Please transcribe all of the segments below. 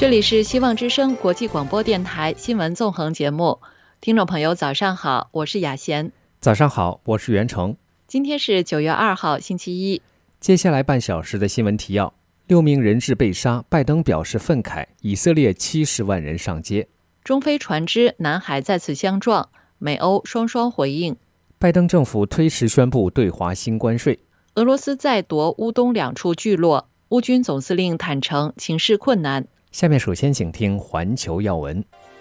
这里是希望之声国际广播电台新闻纵横节目，听众朋友早上好，我是雅贤。 早上好，我是袁成。 今天是9月2号星期一。 接下来半小时的新闻提要：6名人质被杀，拜登表示愤慨，以色列70万人上街。 中非船只南海再次相撞，美欧双双回应。 拜登政府推迟宣布对华新关税。 俄罗斯再夺乌东2处聚落，乌军总司令坦承情势困难。 下面首先请听环球要闻。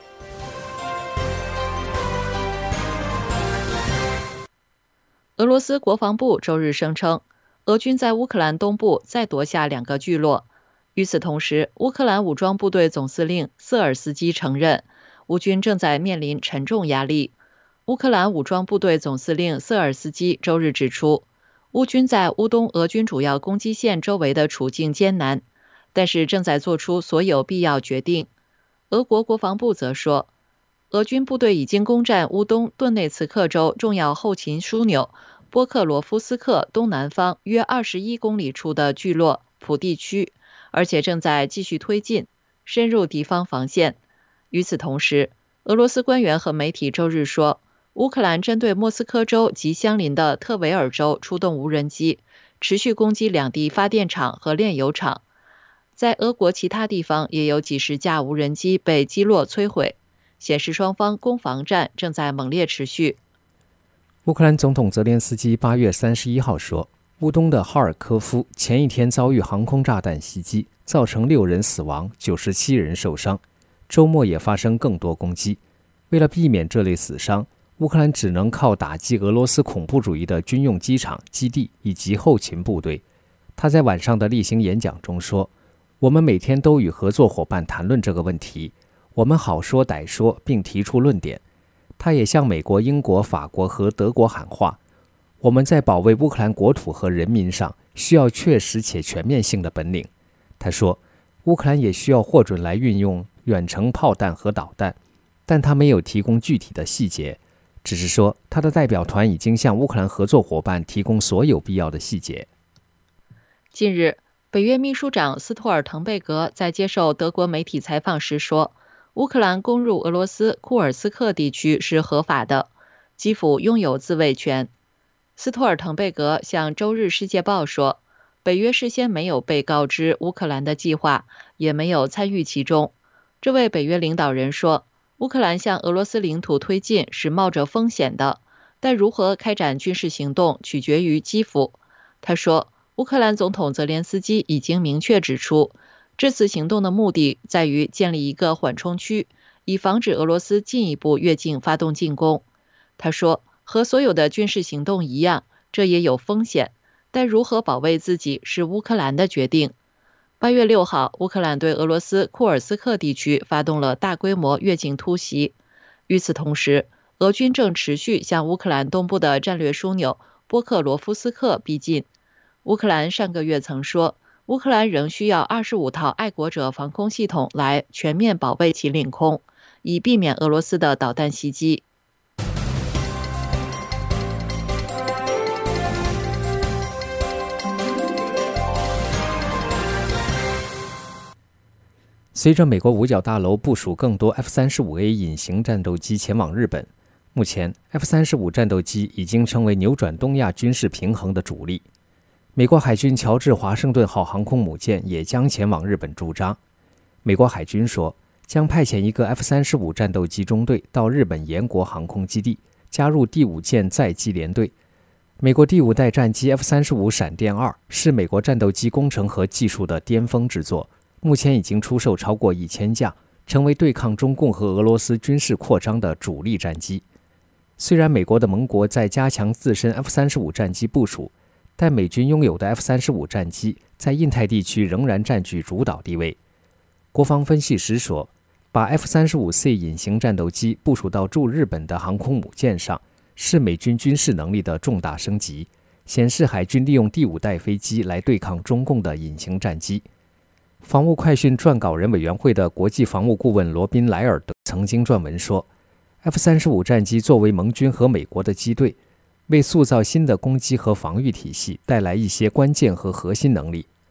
俄罗斯国防部周日声称，俄军在乌克兰东部再夺下2个聚落。与此同时，乌克兰武装部队总司令瑟尔斯基承认，乌军正在面临沉重压力。乌克兰武装部队总司令瑟尔斯基周日指出，乌军在乌东俄军主要攻击线周围的处境艰难，但是正在做出所有必要决定。俄国国防部则说，俄军部队已经攻占乌东顿内茨克州重要后勤枢纽波克罗夫斯克东南方约21公里处的聚落普地区，而且正在继续推进，深入敌方防线。与此同时，俄罗斯官员和媒体周日说，乌克兰针对莫斯科州及相邻的特维尔州出动无人机，持续攻击两地发电厂和炼油厂。在俄国其他地方也有几十架无人机被击落摧毁，显示双方攻防战正在猛烈持续。 乌克兰总统泽连斯基8月31号说，乌东的哈尔科夫前一天遭遇航空炸弹袭击，造成6人死亡，97人受伤。周末也发生更多攻击。为了避免这类死伤，乌克兰只能靠打击俄罗斯恐怖主义的军用机场、基地以及后勤部队。他在晚上的例行演讲中说，我们每天都与合作伙伴谈论这个问题，我们好说歹说并提出论点。他也向美国、英国、法国和德国喊话，我们在保卫乌克兰国土和人民上需要确实且全面性的本领。他说，乌克兰也需要获准来运用远程炮弹和导弹，但他没有提供具体的细节，只是说他的代表团已经向乌克兰合作伙伴提供所有必要的细节。 近日，北约秘书长斯托尔滕贝格在接受德国媒体采访时说，乌克兰攻入俄罗斯库尔斯克地区是合法的，基辅拥有自卫权。斯托尔滕贝格向周日世界报说，北约事先没有被告知乌克兰的计划，也没有参与其中。这位北约领导人说，乌克兰向俄罗斯领土推进是冒着风险的，但如何开展军事行动取决于基辅。他说，乌克兰总统泽连斯基已经明确指出，这次行动的目的在于建立一个缓冲区，以防止俄罗斯进一步越境发动进攻。他说，和所有的军事行动一样，这也有风险，但如何保卫自己是乌克兰的决定。8月6号，乌克兰对俄罗斯库尔斯克地区发动了大规模越境突袭。与此同时，俄军正持续向乌克兰东部的战略枢纽波克罗夫斯克逼近。乌克兰上个月曾说，乌克兰仍需要25套爱国者防空系统来全面保卫其领空，以避免俄罗斯的导弹袭击。 随着美国五角大楼部署更多 F-35A 隐形战斗机前往日本，目前 F-35战斗机已经成为扭转东亚军事平衡的主力。美国海军乔治华盛顿号航空母舰也将前往日本驻扎。美国海军说，将派遣一个 F-35战斗机中队到日本岩国航空基地，加入第5舰载机联队。美国第5代战机 F-35闪电2是美国战斗机工程和技术的巅峰之作，目前已经出售超过1000架，成为对抗中共和俄罗斯军事扩张的主力战机。虽然美国的盟国在加强自身 F-35战机部署，但美军拥有的 F-35战机在印太地区仍然占据主导地位。国防分析师说，把 F-35C 隐形战斗机部署到驻日本的航空母舰上，是美军军事能力的重大升级，显示海军利用第5代飞机来对抗中共的隐形战机。防务快讯撰稿人委员会的国际防务顾问罗宾·莱尔德曾经撰文说， F-35战机作为盟军和美国的机队，为塑造新的攻击和防御体系带来一些关键和核心能力。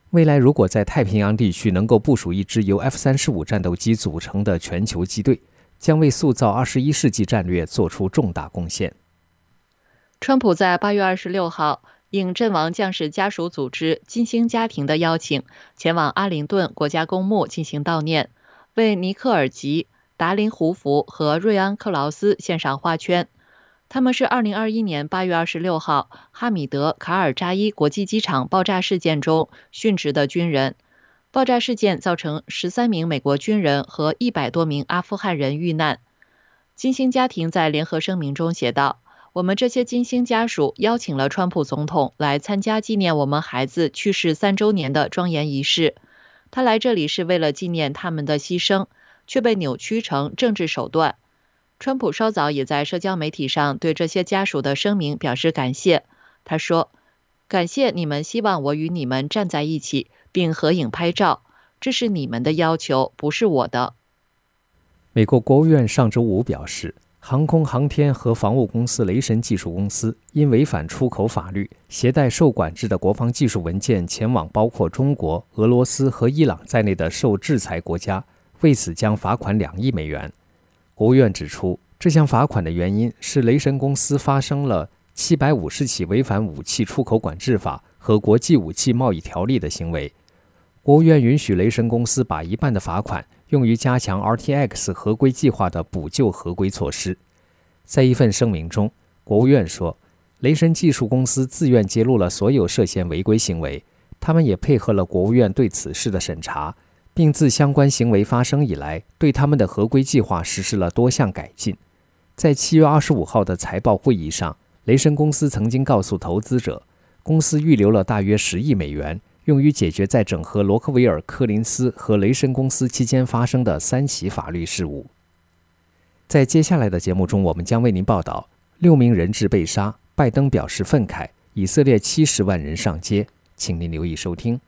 未来如果在太平洋地区能够部署一支由 F-35 战斗机组成的全球机队，将为塑造21世纪战略做出重大贡献。 川普在8月26号应阵亡将士家属组织金星家庭的邀请，前往阿灵顿国家公墓进行悼念，为尼克尔吉、达林胡福和瑞安克劳斯献上花圈。他们是2021年8月26号哈米德卡尔扎伊国际机场爆炸事件中殉职的军人。爆炸事件造成13名美国军人和100多名阿富汗人遇难。金星家庭在联合声明中写道：我们这些金星家属邀请了川普总统来参加纪念我们孩子去世3周年的庄严仪式。他来这里是为了纪念他们的牺牲，却被扭曲成政治手段。川普稍早也在社交媒体上对这些家属的声明表示感谢。他说：感谢你们希望我与你们站在一起并合影拍照，这是你们的要求，不是我的。 美国国务院上周五表示，航空航天和防务公司雷神技术公司因违反出口法律，携带受管制的国防技术文件前往包括中国、俄罗斯和伊朗在内的受制裁国家，为此将罚款2亿美元。国务院指出，这项罚款的原因是雷神公司发生了750起违反武器出口管制法和国际武器贸易条例的行为。国务院允许雷神公司把一半的罚款用于加强 RTX 合规计划的补救合规措施。在一份声明中，国务院说，雷神技术公司自愿揭露了所有涉嫌违规行为，他们也配合了国务院对此事的审查，并自相关行为发生以来，对他们的合规计划实施了多项改进。在7月25号的财报会议上，雷神公司曾经告诉投资者，公司预留了大约10亿美元，用于解决在整合罗克维尔、柯林斯和雷神公司期间发生的3起法律事务。在接下来的节目中，我们将为您报道6名人质被杀，拜登表示愤慨，以色列70万人上街。请您留意收听。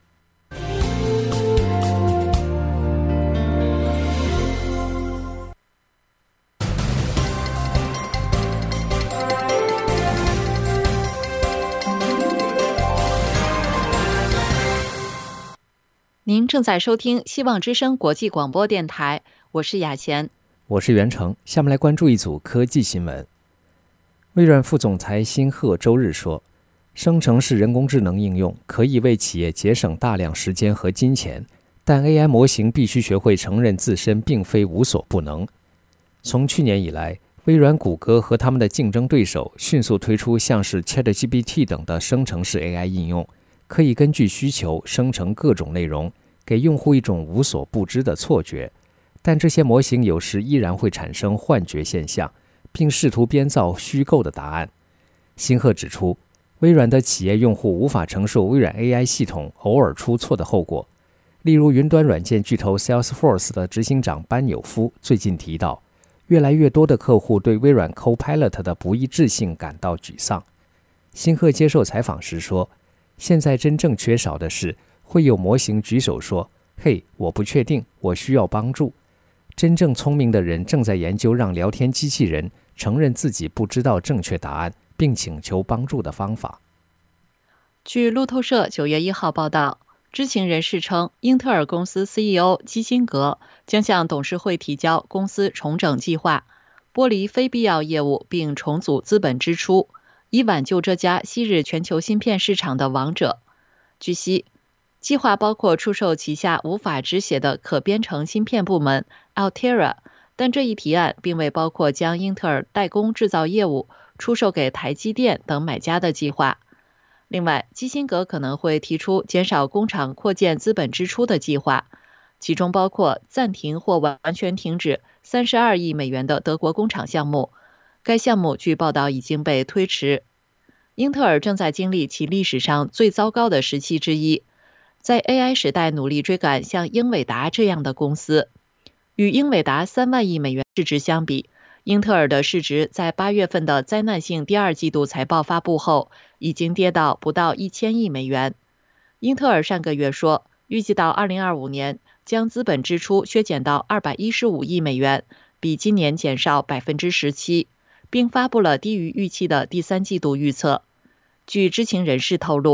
您正在收听希望之声国际广播电台，我是雅贤， 我是袁成。下面来关注一组科技新闻。微软副总裁辛赫周日说，生成式人工智能应用可以为企业节省大量时间和金钱，但 AI 模型必须学会承认自身并非无所不能。从去年以来，微软、谷歌和他们的竞争对手迅速推出像是 ChatGPT 等的生成式 AI 应用，可以根据需求生成各种内容，给用户一种无所不知的错觉。但这些模型有时依然会产生幻觉现象，并试图编造虚构的答案。辛赫指出，微软的企业用户无法承受微软 AI 系统偶尔出错的后果。例如，云端软件巨头 Salesforce 的执行长班纽夫最近提到，越来越多的客户对微软 Copilot 的不一致性感到沮丧。辛赫接受采访时说，现在真正缺少的是会有模型举手说，嘿，我不确定，我需要帮助。真正聪明的人正在研究让聊天机器人承认自己不知道正确答案，并请求帮助的方法。 据路透社9月1号报道，知情人士称，英特尔公司 CEO 基辛格将向董事会提交公司重整计划，剥离非必要业务并重组资本支出，以挽救这家昔日全球芯片市场的王者。据悉，计划包括出售旗下无法止血的可编程芯片部门 Altera， 但这一提案并未包括将英特尔代工制造业务出售给台积电等买家的计划。另外，基辛格可能会提出减少工厂扩建资本支出的计划，其中包括暂停或完全停止32亿美元的德国工厂项目。该项目据报道已经被推迟。英特尔正在经历其历史上最糟糕的时期之一，在 AI 时代努力追赶像英伟达这样的公司。与英伟达3万亿美元市值相比，英特尔的市值在8月份的灾难性第二季度财报发布后，已经跌到不到1000亿美元。英特尔上个月说，预计到2025年将资本支出削减到215亿美元，比今年减少17%，并发布了低于预期的第三季度预测。据知情人士透露，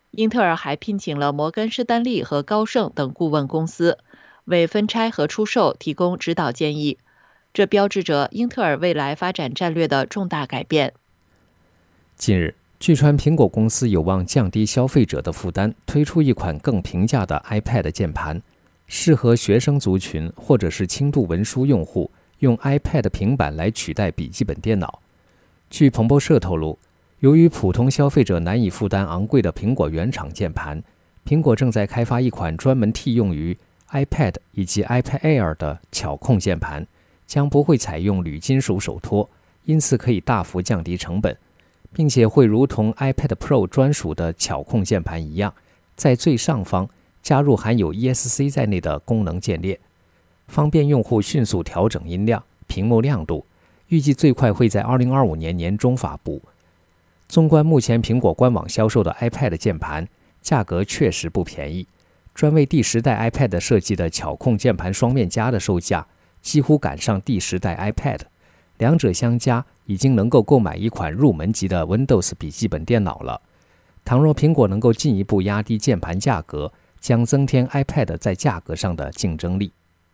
英特尔还聘请了摩根士丹利和高盛等顾问公司，为分拆和出售提供指导建议。这标志着英特尔未来发展战略的重大改变。 近日，据传苹果公司有望降低消费者的负担，推出一款更平价的 iPad 键盘，适合学生族群或者是轻度文书用户用 iPad 平板来取代笔记本电脑。据彭博社透露，由于普通消费者难以负担昂贵的苹果原厂键盘，苹果正在开发一款专门替用于 iPad 以及 iPad Air 的巧控键盘，将不会采用铝金属手托，因此可以大幅降低成本，并且会如同 iPad Pro 专属的巧控键盘一样，在最上方加入含有 ESC 在内的功能键列，方便用户迅速调整音量、屏幕亮度，预计最快会在2025年年中发布。纵观目前苹果官网销售的 iPad 键盘，价格确实不便宜。专为第10代 iPad 设计的巧控键盘双面夹的售价几乎赶上第10代 iPad， 两者相加已经能够购买一款入门级的 Windows 笔记本电脑了。倘若苹果能够进一步压低键盘价格，将增添 iPad 在价格上的竞争力。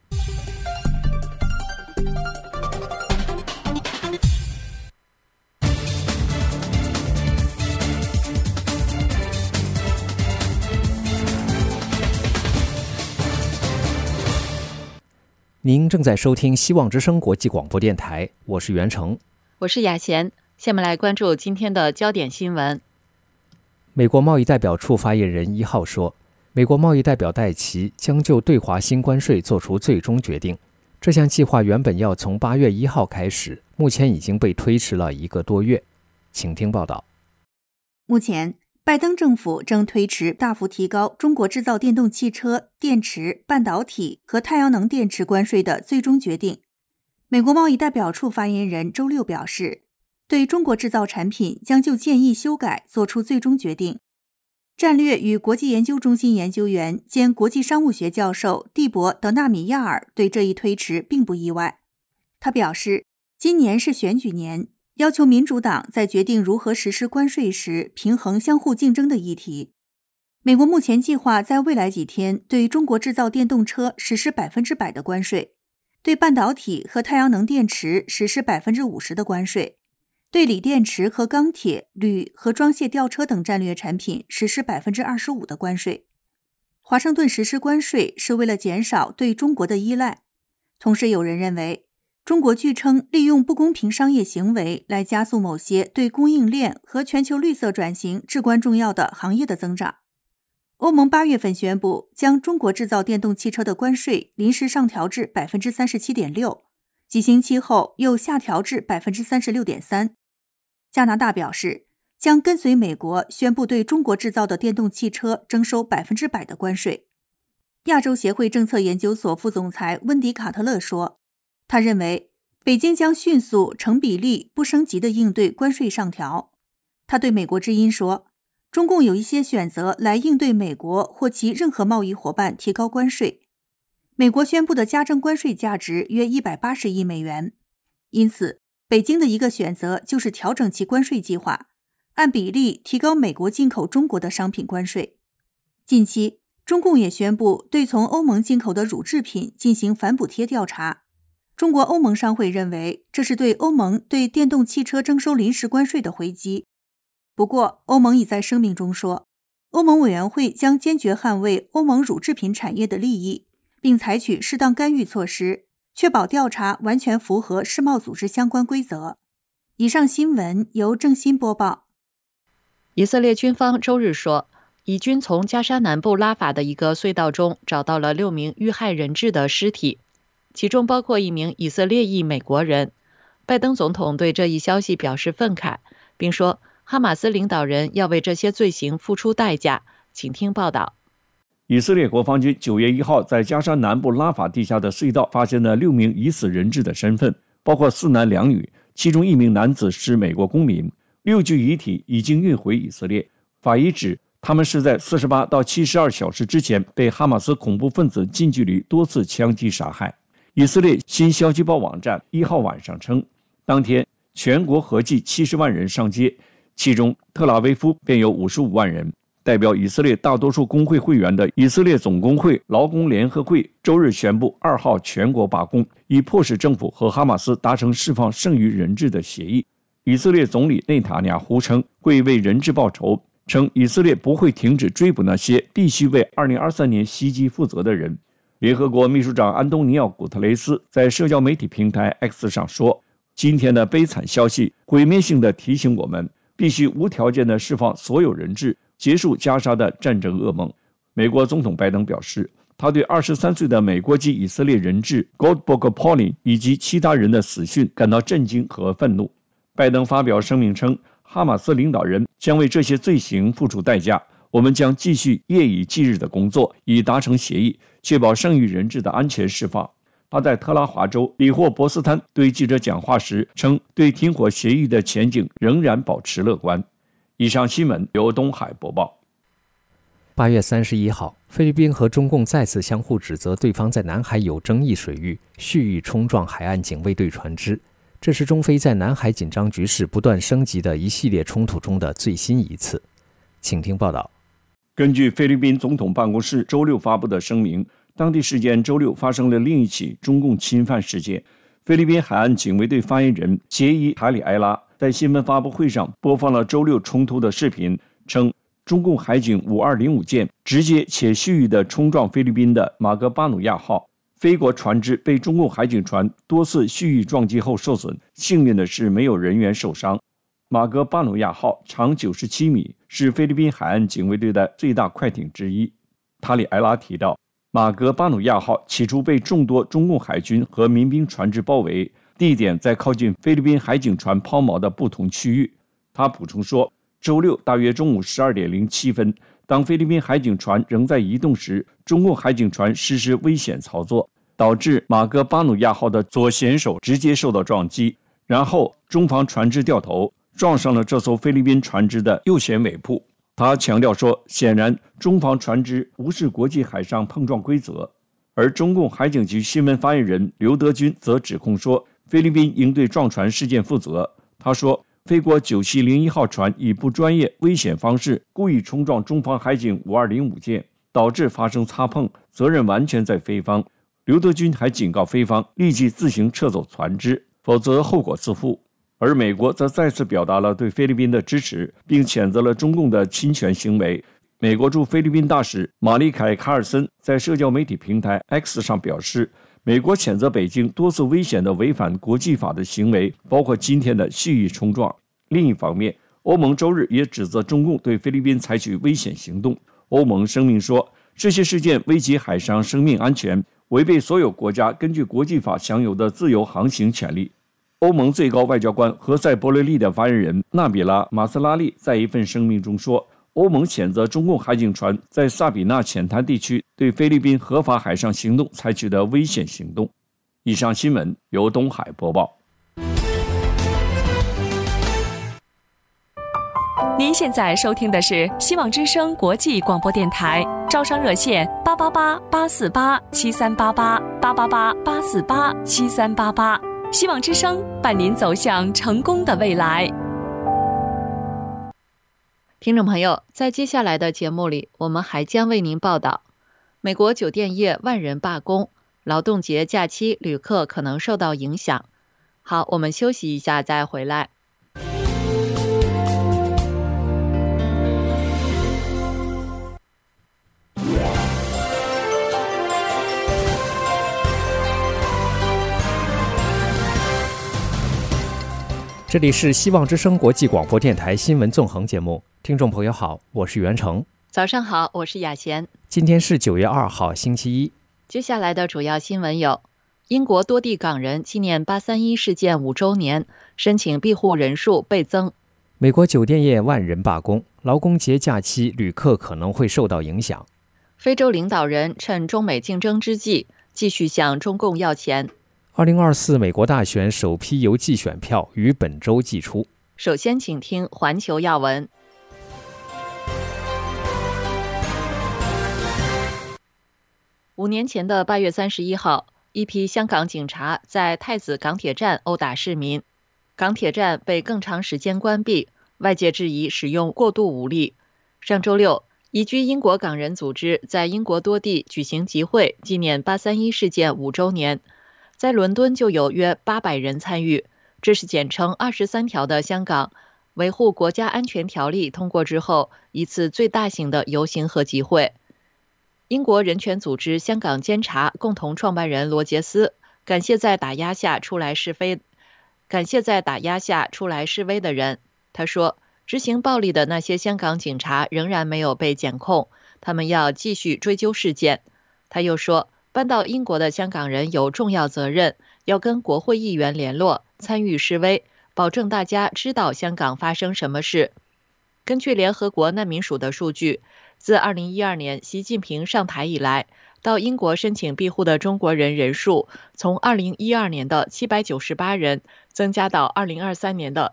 您正在收听希望之声国际广播电台，我是袁成， 我是雅贤。下面来关注今天的焦点新闻。 美国贸易代表处发言人1号说，美国贸易代表戴奇将就对华新关税做出最终决定。这项计划原本要从8月1号开始，目前已经被推迟了1个多月。请听报道。 目前拜登政府正推迟大幅提高中国制造电动汽车、电池、半导体和太阳能电池关税的最终决定。美国贸易代表处发言人周六表示，对中国制造产品将就建议修改做出最终决定。战略与国际研究中心研究员兼国际商务学教授蒂博·德纳米亚尔对这一推迟并不意外。他表示，今年是选举年，要求民主党在决定如何实施关税时平衡相互竞争的议题。美国目前计划在未来几天对中国制造电动车实施100%的关税，对半导体和太阳能电池实施50%的关税，对锂电池和钢铁、铝和装卸吊车等战略产品实施25%的关税。华盛顿实施关税是为了减少对中国的依赖。同时有人认为，中国据称利用不公平商业行为来加速某些对供应链和全球绿色转型至关重要的行业的增长。欧盟8月份宣布将中国制造电动汽车的关税临时上调至 37.6%， 几星期后又下调至 36.3%。 加拿大表示将跟随美国宣布对中国制造的电动汽车征收100%的关税。亚洲协会政策研究所副总裁温迪·卡特勒说，他认为北京将迅速成比例不升级地应对关税上调。他对美国之音说，中共有一些选择来应对美国或其任何贸易伙伴提高关税。美国宣布的加征关税价值约180亿美元，因此北京的一个选择就是调整其关税计划，按比例提高美国进口中国的商品关税。近期中共也宣布对从欧盟进口的乳制品进行反补贴调查。中国欧盟商会认为这是对欧盟对电动汽车征收临时关税的回击。不过欧盟已在声明中说，欧盟委员会将坚决捍卫欧盟乳制品产业的利益，并采取适当干预措施，确保调查完全符合世贸组织相关规则。以上新闻由郑欣播报。 以色列军方周日说，以军从加沙南部拉法的一个隧道中找到了6名遇害人质的尸体，其中包括1名以色列裔美国人。拜登总统对这一消息表示愤慨，并说哈马斯领导人要为这些罪行付出代价。请听报道。 以色列国防军9月1号在加沙南部拉法地下的隧道发现了6名疑似人质的身份，包括4男2女，其中1名男子是美国公民。6具遗体已经运回以色列。法医指他们是在48到72小时之前被哈马斯恐怖分子近距离多次枪击杀害。以色列新消息报网站1号晚上称，当天全国合计70万人上街，其中特拉维夫便有55万人。 代表以色列大多数工会会员的以色列总工会劳工联合会周日宣布2号全国罢工，以迫使政府和哈马斯达成释放剩余人质的协议。以色列总理内塔尼亚胡称会为人质报仇，称以色列不会停止追捕那些必须为2023年袭击负责的人。联合国秘书长安东尼奥·古特雷斯在社交媒体平台 X 上说，今天的悲惨消息毁灭性地提醒我们，必须无条件地释放所有人质，结束加沙的战争噩梦。美国总统拜登表示，他对23岁的美国籍以色列人质 Goldberg Pauline 以及其他人的死讯感到震惊和愤怒。拜登发表声明称，哈马斯领导人将为这些罪行付出代价，我们将继续夜以继日的工作，以达成协议，确保剩余人质的安全释放。他在特拉华州里霍伯斯坦对记者讲话时称，对停火协议的前景仍然保持乐观。以上新闻由东海播报。 8月31号，菲律宾和中共再次相互指责对方在南海有争议水域蓄意冲撞海岸警卫队船只，这是中菲在南海紧张局势不断升级的一系列冲突中的最新一次。请听报道。 根据菲律宾总统办公室周六发布的声明，当地时间周六发生了另一起中共侵犯事件。菲律宾海岸警卫队发言人杰伊·塔里埃拉在新闻发布会上播放了周六冲突的视频，称中共海警5205舰直接且蓄意地冲撞菲律宾的马格巴努亚号，菲国船只被中共海警船多次蓄意撞击后受损，幸运的是没有人员受伤。马格巴努亚号长97米，是菲律宾海岸警卫队的最大快艇之一。塔里埃拉提到，马格巴努亚号起初被众多中共海军和民兵船只包围，地点在靠近菲律宾海警船抛锚的不同区域。他补充说，周六大约中午12点07分，当菲律宾海警船仍在移动时，中共海警船实施危险操作，导致马格巴努亚号的左舷手直接受到撞击，然后中方船只掉头撞上了这艘菲律宾船只的右舷尾部。他强调说，显然中方船只无视国际海上碰撞规则。而中共海警局新闻发言人刘德军则指控说，菲律宾应对撞船事件负责。他说，菲国9701号船以不专业危险方式故意冲撞中方海警5205舰，导致发生擦碰，责任完全在菲方。刘德军还警告菲方立即自行撤走船只，否则后果自负。而美国则再次表达了对菲律宾的支持，并谴责了中共的侵权行为。美国驻菲律宾大使马利凯·卡尔森在社交媒体平台 X 上表示，美国谴责北京多次危险的违反国际法的行为，包括今天的蓄意冲撞。另一方面，欧盟周日也指责中共对菲律宾采取危险行动。欧盟声明说，这些事件危及海上生命安全，违背所有国家根据国际法享有的自由航行权利。欧盟最高外交官何塞·伯雷利的发言人纳比拉·马斯拉利在一份声明中说，欧盟谴责中共海警船在萨比纳浅滩地区对菲律宾合法海上行动采取的危险行动。以上新闻由东海播报。 您现在收听的是希望之声国际广播电台，招商热线888-848-7388，888-848-7388。希望之声伴您走向成功的未来。 听众朋友，在接下来的节目里，我们还将为您报道美国酒店业万人罢工，劳动节假期旅客可能受到影响。好，我们休息一下再回来。 这里是希望之声国际广播电台新闻纵横节目，听众朋友好，我是袁成。 早上好，我是雅贤。 今天是9月2号，星期一。 接下来的主要新闻有：英国多地港人纪念831事件5周年，申请庇护人数倍增； 美国酒店业万人罢工，劳工节假期旅客可能会受到影响； 非洲领导人趁中美竞争之际，继续向中共要钱 ；2024美国大选首批邮寄选票于本周寄出。 首先请听环球要闻。5年前的8月31号，一批香港警察在太子港铁站殴打市民，港铁站被更长时间关闭，外界质疑使用过度武力。上周六， 移居英国港人组织在英国多地举行集会，纪念831事件5周年。在伦敦就有约800人参与，这是简称23条的香港维护国家安全条例通过之后一次最大型的游行和集会。英国人权组织香港监察共同创办人罗杰斯感谢在打压下出来示威的人。他说，执行暴力的那些香港警察仍然没有被检控，他们要继续追究事件。他又说，搬到英国的香港人有重要责任，要跟国会议员联络，参与示威，保证大家知道香港发生什么事。根据联合国难民署的数据，自2012年习近平上台以来，到英国申请庇护的中国人人数从2012年的798人增加到2023年的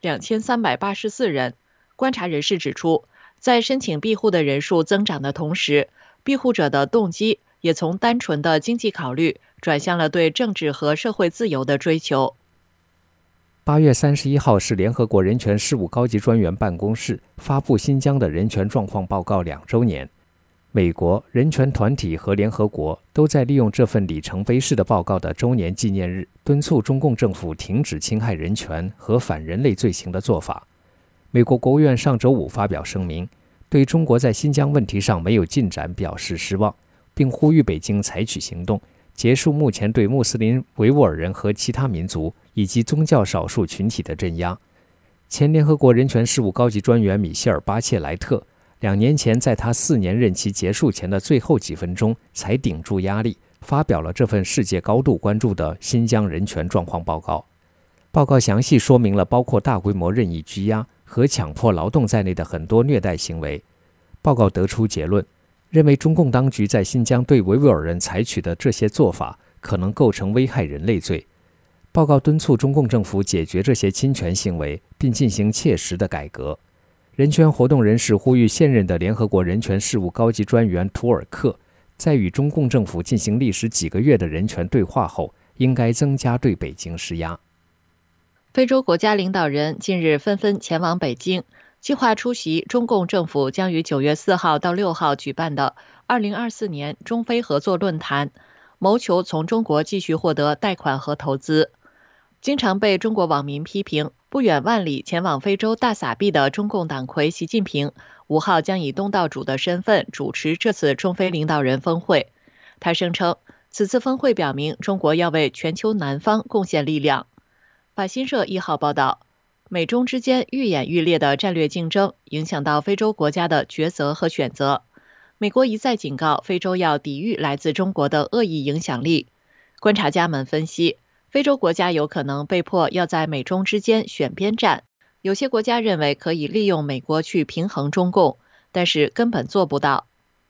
2384人。观察人士指出，在申请庇护的人数增长的同时，庇护者的动机也从单纯的经济考虑转向了对政治和社会自由的追求。 8月31号是联合国人权事务高级专员办公室发布新疆的人权状况报告2周年。美国、人权团体和联合国都在利用这份里程碑式的报告的周年纪念日，敦促中共政府停止侵害人权和反人类罪行的做法。美国国务院上周五发表声明，对中国在新疆问题上没有进展表示失望，并呼吁北京采取行动，结束目前对穆斯林维吾尔人和其他民族以及宗教少数群体的镇压。前联合国人权事务高级专员米歇尔·巴切莱特2年前在他4年任期结束前的最后几分钟才顶住压力，发表了这份世界高度关注的新疆人权状况报告。报告详细说明了包括大规模任意拘押和强迫劳动在内的很多虐待行为。报告得出结论，认为中共当局在新疆对维吾尔人采取的这些做法可能构成危害人类罪。报告敦促中共政府解决这些侵权行为，并进行切实的改革。人权活动人士呼吁现任的联合国人权事务高级专员图尔克，在与中共政府进行历时几个月的人权对话后，应该增加对北京施压。 非洲国家领导人近日纷纷前往北京，计划出席中共政府将于9月4号到6号举办的2024年中非合作论坛，谋求从中国继续获得贷款和投资。经常被中国网民批评不远万里前往非洲大撒币的中共党魁习近平5号将以东道主的身份主持这次中非领导人峰会。他声称，此次峰会表明中国要为全球南方贡献力量。法新社1号报道，美中之间愈演愈烈的战略竞争影响到非洲国家的抉择和选择。美国一再警告非洲要抵御来自中国的恶意影响力。观察家们分析，非洲国家有可能被迫要在美中之间选边站。有些国家认为可以利用美国去平衡中共，但是根本做不到。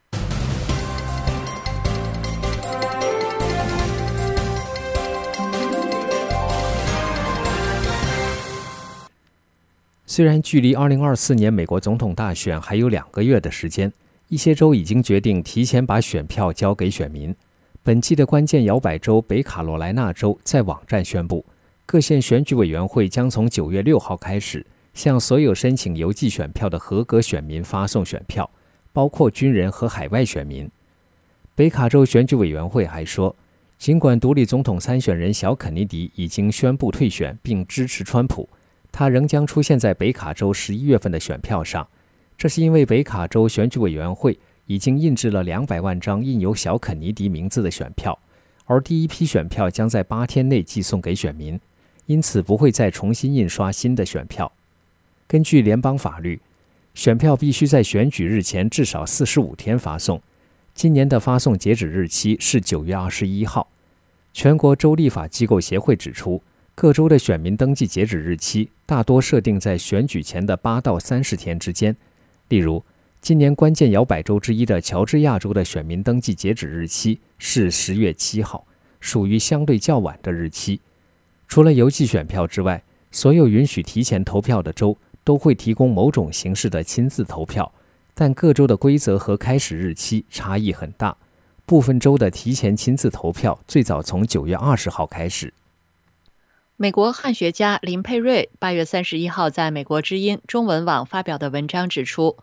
虽然距离2024年美国总统大选还有2个月的时间，一些州已经决定提前把选票交给选民。本季的关键摇摆州北卡罗来纳州在网站宣布，各县选举委员会将从9月6号开始向所有申请邮寄选票的合格选民发送选票，包括军人和海外选民。北卡州选举委员会还说，尽管独立总统参选人小肯尼迪已经宣布退选并支持川普，他仍将出现在北卡州11月份的选票上。这是因为北卡州选举委员会已经印制了200万张印有小肯尼迪名字的选票，而第一批选票将在8天内寄送给选民，因此不会再重新印刷新的选票。根据联邦法律，选票必须在选举日前至少45天发送。今年的发送截止日期是9月21号。全国州立法机构协会指出，各州的选民登记截止日期大多设定在选举前的8到30天之间。例如，今年关键摇摆州之一的乔治亚州的选民登记截止日期是10月7号，属于相对较晚的日期。除了邮寄选票之外，所有允许提前投票的州都会提供某种形式的亲自投票，但各州的规则和开始日期差异很大。部分州的提前亲自投票最早从9月20号开始。 美国汉学家林佩瑞8月31号在美国之音中文网发表的文章指出，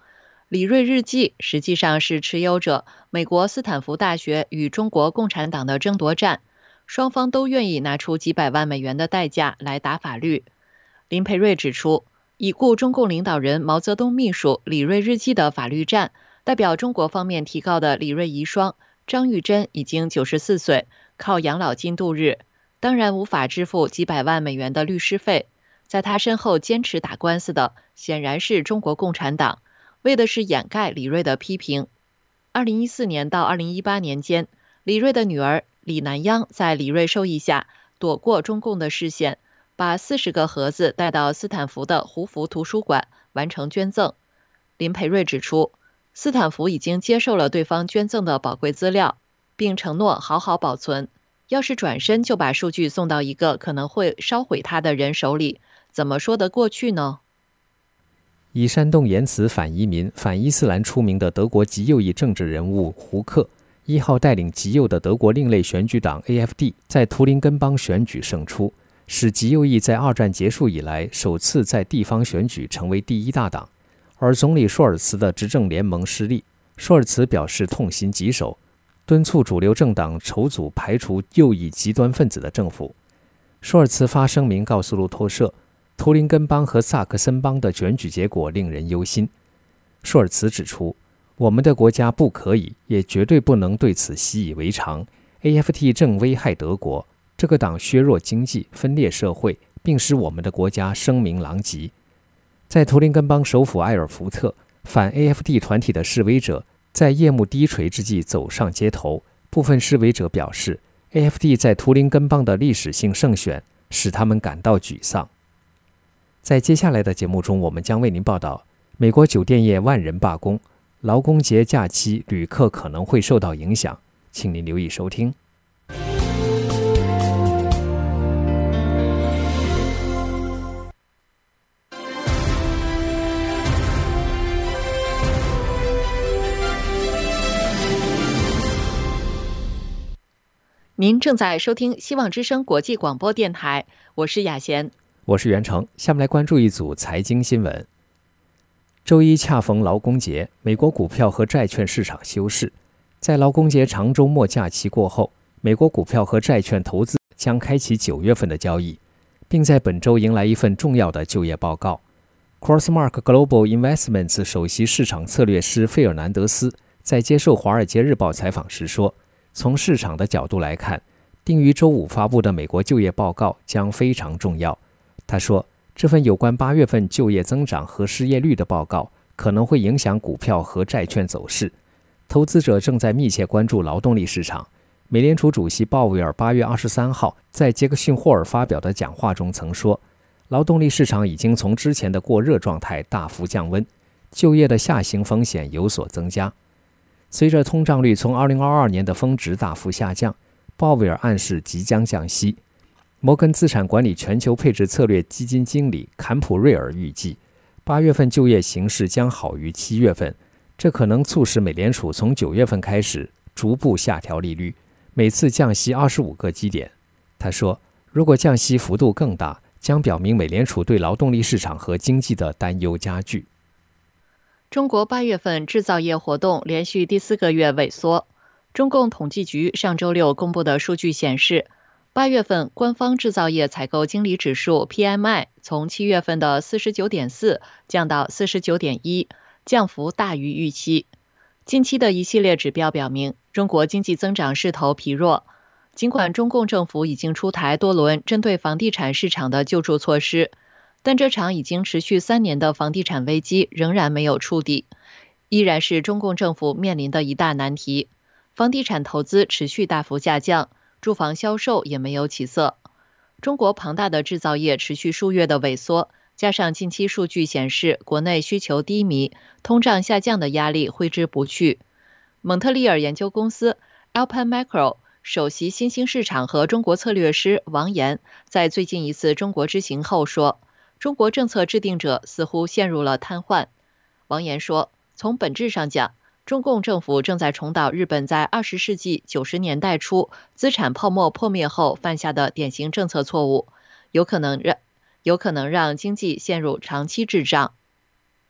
李瑞日记实际上是持有者美国斯坦福大学与中国共产党的争夺战，双方都愿意拿出几百万美元的代价来打法律。林培瑞指出，已故中共领导人毛泽东秘书李瑞日记的法律战，代表中国方面提告的李瑞遗孀张玉珍已经94岁，靠养老金度日，当然无法支付几百万美元的律师费。在他身后坚持打官司的显然是中国共产党，为的是掩盖李瑞的批评。2014年到2018年间，李瑞的女儿李南央在李瑞授意下躲过中共的视线，把40个盒子带到斯坦福的胡佛图书馆完成捐赠。林培瑞指出，斯坦福已经接受了对方捐赠的宝贵资料，并承诺好好保存。要是转身就把数据送到一个可能会烧毁他的人手里，怎么说得过去呢？ 以煽动言辞反移民、反伊斯兰出名的德国极右翼政治人物胡克1号带领极右的德国另类选举党 AfD 在图林根邦选举胜出，使极右翼在二战结束以来首次在地方选举成为第一大党。而总理舒尔茨的执政联盟失利，舒尔茨表示痛心疾首，敦促主流政党筹组排除右翼极端分子的政府。舒尔茨发声明告诉路透社，图林根邦和萨克森邦的选举结果令人忧心。舒尔茨指出，我们的国家不可以，也绝对不能对此习以为常。AfD 正危害德国，这个党削弱经济，分裂社会，并使我们的国家声名狼藉。在图林根邦首府埃尔福特，反 AfD 团体的示威者在夜幕低垂之际走上街头。部分示威者表示， AfD 在图林根邦的历史性胜选使他们感到沮丧。在接下来的节目中，我们将为您报道美国酒店业万人罢工，劳工节假期旅客可能会受到影响，请您留意收听。 您正在收听希望之声国际广播电台，我是雅贤， 我是袁成。下面来关注一组财经新闻。周一恰逢劳工节，美国股票和债券市场休市。在劳工节长周末假期过后，美国股票和债券投资将开启9月份的交易，并在本周迎来一份重要的就业报告。Crossmark Global Investments 首席市场策略师费尔南德斯在接受《华尔街日报》采访时说，从市场的角度来看，定于周5发布的美国就业报告将非常重要。他说，这份有关8月份就业增长和失业率的报告可能会影响股票和债券走势。投资者正在密切关注劳动力市场。美联储主席鲍威尔8月23号在杰克逊霍尔发表的讲话中曾说，劳动力市场已经从之前的过热状态大幅降温，就业的下行风险有所增加。随着通胀率从2022年的峰值大幅下降，鲍威尔暗示即将降息。摩根资产管理全球配置策略基金经理坎普瑞尔预计，8月份就业形势将好于7月份，这可能促使美联储从9月份开始逐步下调利率，每次降息25个基点。他说，如果降息幅度更大，将表明美联储对劳动力市场和经济的担忧加剧。 中国8月份制造业活动连续第4个月萎缩。中共统计局上周六公布的数据显示，8月份官方制造业采购经理指数 PMI 从7月份的 49.4 降到 49.1， 降幅大于预期。近期的一系列指标表明，中国经济增长势头疲弱。尽管中共政府已经出台多轮针对房地产市场的救助措施，但这场已经持续3年的房地产危机仍然没有触底，依然是中共政府面临的一大难题。房地产投资持续大幅下降，住房销售也没有起色。中国庞大的制造业持续数月的萎缩，加上近期数据显示国内需求低迷，通胀下降的压力挥之不去。蒙特利尔研究公司 Alpine Macro 首席新兴市场和中国策略师王岩在最近一次中国之行后说，中国政策制定者似乎陷入了瘫痪。王岩说，从本质上讲，中共政府正在重蹈日本在20世纪90年代初资产泡沫破灭后犯下的典型政策错误，有可能让经济陷入长期滞胀。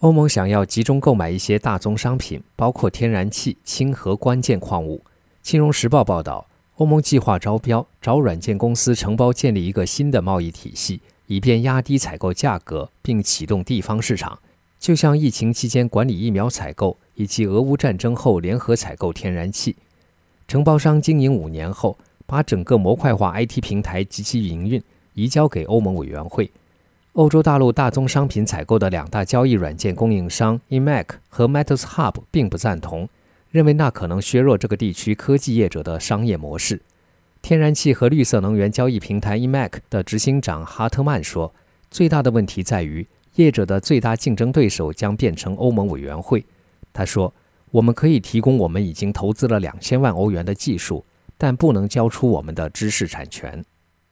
欧盟想要集中购买一些大宗商品，包括天然气、氢和关键矿物。金融时报报道，欧盟计划招标，找软件公司承包建立一个新的贸易体系，以便压低采购价格，并启动地方市场，就像疫情期间管理疫苗采购，以及俄乌战争后联合采购天然气。承包商经营5年后，把整个模块化 IT 平台及其营运移交给欧盟委员会。欧洲大陆大宗商品采购的2大交易软件供应商 eMAC 和 Matters Hub 并不赞同，认为那可能削弱这个地区科技业者的商业模式。天然气和绿色能源交易平台 eMAC 的执行长哈特曼说，最大的问题在于业者的最大竞争对手将变成欧盟委员会。他说，我们可以提供我们已经投资了2000万欧元的技术，但不能交出我们的知识产权。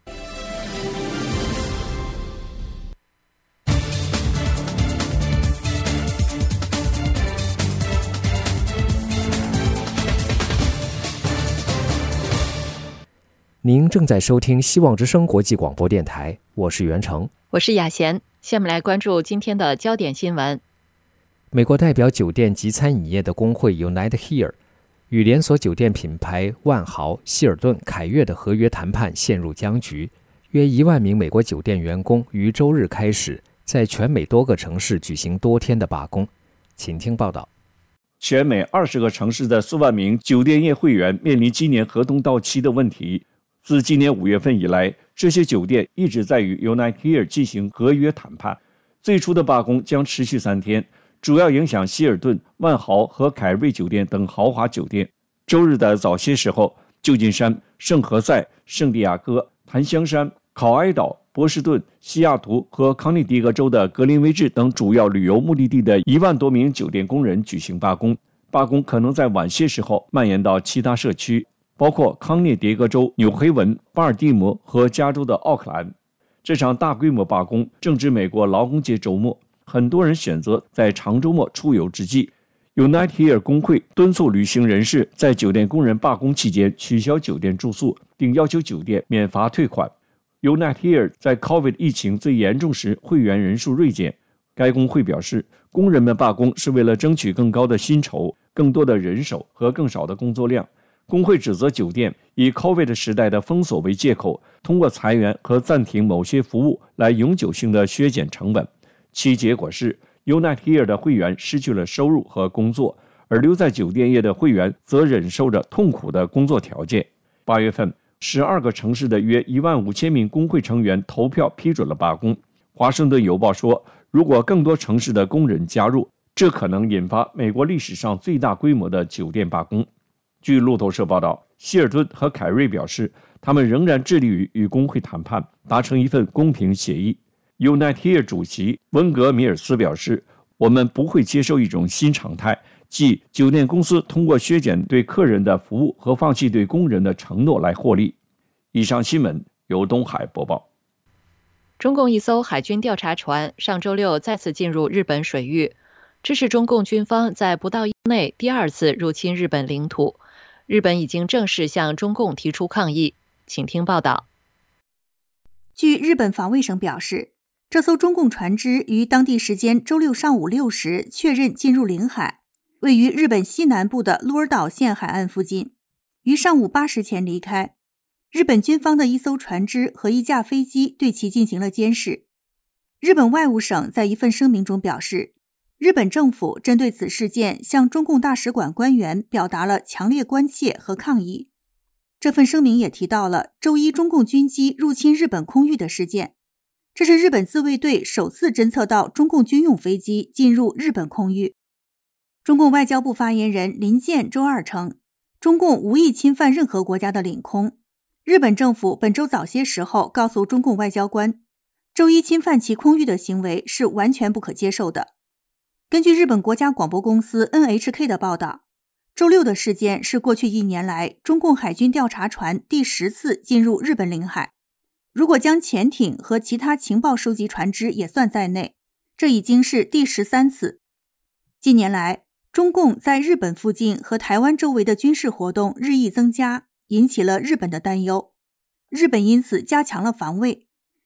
您正在收听希望之声国际广播电台，我是袁成， 我是雅贤。下面来关注今天的焦点新闻。 美国代表酒店及餐饮业的工会 United Here 与连锁酒店品牌万豪、希尔顿、凯悦的合约谈判陷入僵局，约1万名美国酒店员工于周日开始在全美多个城市举行多天的罢工。请听报道。 全美20个城市的4万名酒店业会员面临今年合同到期的问题。自今年5月份以来，这些酒店一直在与 United Here 进行合约谈判。最初的罢工将持续3天，主要影响希尔顿、万豪和凯瑞酒店等豪华酒店。周日的早些时候，旧金山、圣何塞、圣地亚哥、檀香山、考埃岛、波士顿、西雅图和康涅狄格州的格林威治等主要旅游目的地的1万多名酒店工人举行罢工。罢工可能在晚些时候蔓延到其他社区，包括康涅狄格州纽黑文、巴尔的摩和加州的奥克兰。这场大规模罢工正值美国劳工节周末，很多人选择在长周末出游之际。United Here 工会敦促旅行人士在酒店工人罢工期间取消酒店住宿，并要求酒店免罚退款。United Here 在 COVID 疫情最严重时会员人数锐减。该工会表示，工人们罢工是为了争取更高的薪酬、更多的人手和更少的工作量。工会指责酒店以 COVID 时代的封锁为借口，通过裁员和暂停某些服务来永久性的削减成本。其结果是 United Here 的会员失去了收入和工作，而留在酒店业的会员则忍受着痛苦的工作条件。8月份，12个城市的约15000名工会成员投票批准了罢工。华盛顿邮报说，如果更多城市的工人加入，这可能引发美国历史上最大规模的酒店罢工。据路透社报道，希尔顿和凯瑞表示，他们仍然致力于与工会谈判，达成一份公平协议。United Here 主席温格米尔斯表示，我们不会接受一种新常态，即酒店公司通过削减对客人的服务和放弃对工人的承诺来获利。以上新闻由东海播报。 中共一艘海军调查船上周六再次进入日本水域，这是中共军方在不到1周内第2次入侵日本领土。日本已经正式向中共提出抗议，请听报道。 据日本防卫省表示，这艘中共船只于当地时间周六上午6时确认进入领海，位于日本西南部的鹿儿岛县海岸附近，于上午8时前离开。日本军方的一艘船只和一架飞机对其进行了监视。日本外务省在一份声明中表示，日本政府针对此事件向中共大使馆官员表达了强烈关切和抗议。这份声明也提到了周一中共军机入侵日本空域的事件，这是日本自卫队首次侦测到中共军用飞机进入日本空域。中共外交部发言人林健周二称，中共无意侵犯任何国家的领空。日本政府本周早些时候告诉中共外交官，周一侵犯其空域的行为是完全不可接受的。根据日本国家广播公司 NHK 的报道，周六的事件是过去1年来中共海军调查船第10次进入日本领海。如果将潜艇和其他情报收集船只也算在内，这已经是第13次。近年来，中共在日本附近和台湾周围的军事活动日益增加，引起了日本的担忧。日本因此加强了防卫，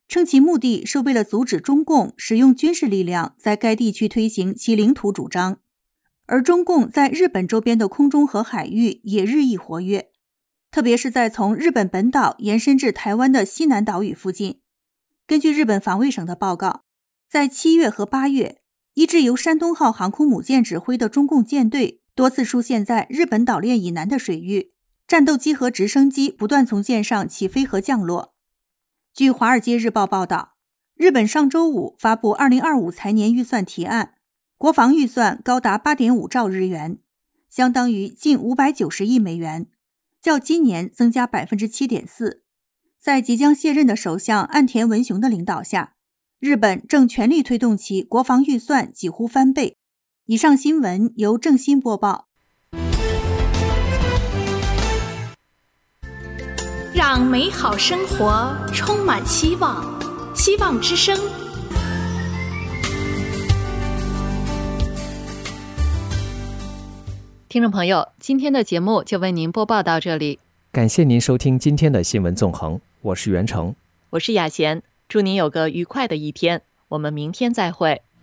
称其目的是为了阻止中共使用军事力量在该地区推行其领土主张。而中共在日本周边的空中和海域也日益活跃，特别是在从日本本岛延伸至台湾的西南岛屿附近。根据日本防卫省的报告，在7月和8月，一支由山东号航空母舰指挥的中共舰队多次出现在日本岛链以南的水域，战斗机和直升机不断从舰上起飞和降落。据《华尔街日报》报道，日本上周五发布2025财年预算提案，国防预算高达 8.5 兆日元，相当于近590亿美元，较今年增加 7.4%。 在即将卸任的首相岸田文雄的领导下，日本正全力推动其国防预算几乎翻倍。以上新闻由郑欣播报。 让美好生活充满希望，希望之声。 听众朋友，今天的节目就为您播报到这里， 感谢您收听今天的新闻纵横，我是袁成， 我是雅贤，祝您有个愉快的一天，我们明天再会。